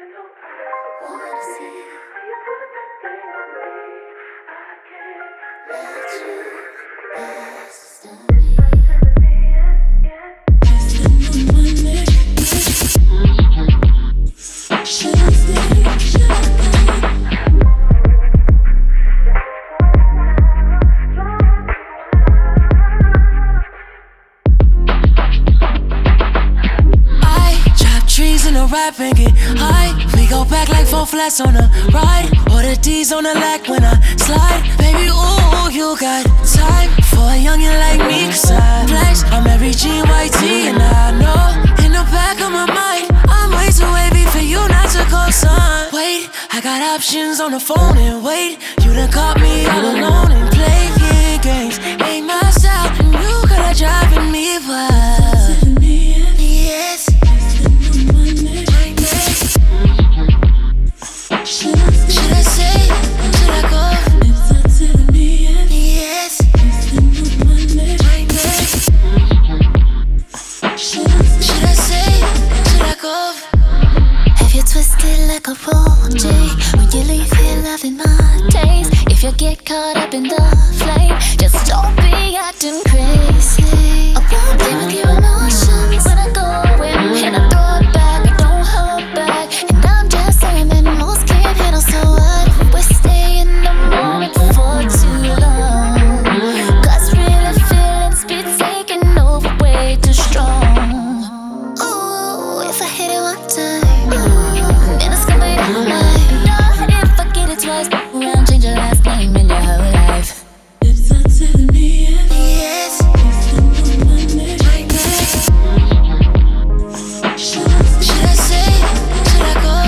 Rap and get high. We go back like 4 flats on a ride, or the D's on the lack when I slide. Baby, ooh, you got time for a youngin' like me, 'cause I flex. I'm every GYT and I know in the back of my mind I'm way too wavy for you not to call, son. Wait, I got options on the phone and wait. You done caught me all alone and playing games. Ain't my style and you gotta driving me wild. Yes. Should I say, should I go? Yes. Should I say, should I go? Have you twisted like a rose? When you leave here loving my taste. If you get caught up in the flame, just don't be acting crazy. I won't play with your emotions when I go in, and I throw it back, I don't hold back. And I'm just saying that most can't handle, so what if we stay in the moment for too long? 'Cause really feelings be taking over way too strong. Ooh, if I hit it one time, then it's gonna be all night. No, if I get it twice, around change your last name in your whole life. It's not telling me yes. Should I say, should I go?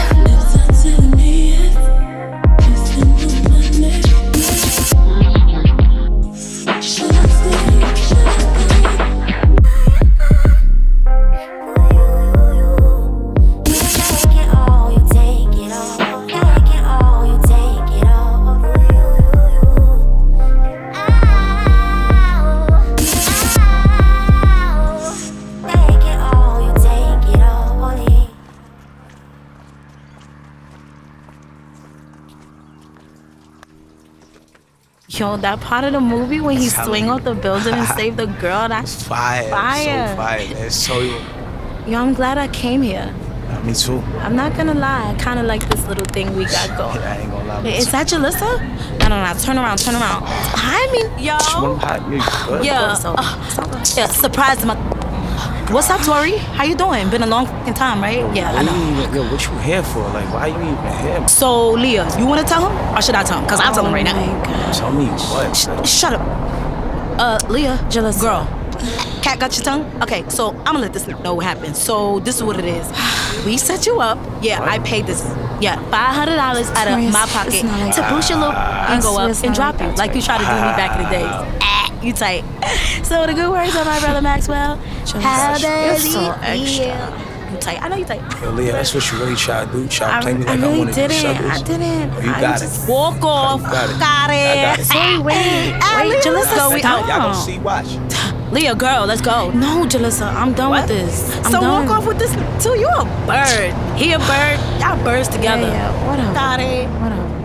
Yo, that part of the movie when he swing off the building and save the girl, that's fire. Fire. So fire, man. So yo, I'm glad I came here. me too. I'm not gonna lie, I kinda like this little thing we got going. I ain't gonna lie. Wait, is that Jalissa? No, turn around. Hi, yo. Yeah, surprise my. What's up, Tori? How you doing? Been a long fucking time, right? Yeah, I know. Yo, what you here for? Like, why you even here? So, Leah, you wanna tell him? Or should I tell him? Cause I'll tell him right now. Tell me what? Shut up. Leah, Jalissa. Girl. Cat got your tongue? Okay, so I'm gonna let this know what happened. So this is what it is. We set you up. Yeah, what? I paid this. Yeah, $500 out of my pocket to boost your little ego up and drop you like you tried to do me back in the days. You tight. So the good words of my brother Maxwell. How does he feel? You tight. I know you tight. Yo, Leah, that's what you really try to do. Try to play me like I really wanted to do. I didn't. Oh, you got it. Walk off. Got it. Got it. Sorry, wait, Jalissa, we out. Y'all gonna see, watch. Leah, girl, let's go. No, Jalissa, I'm done with this. So walk off with this too. You a bird. He a bird. Y'all birds together. Yeah, whatever. Got it. Whatever.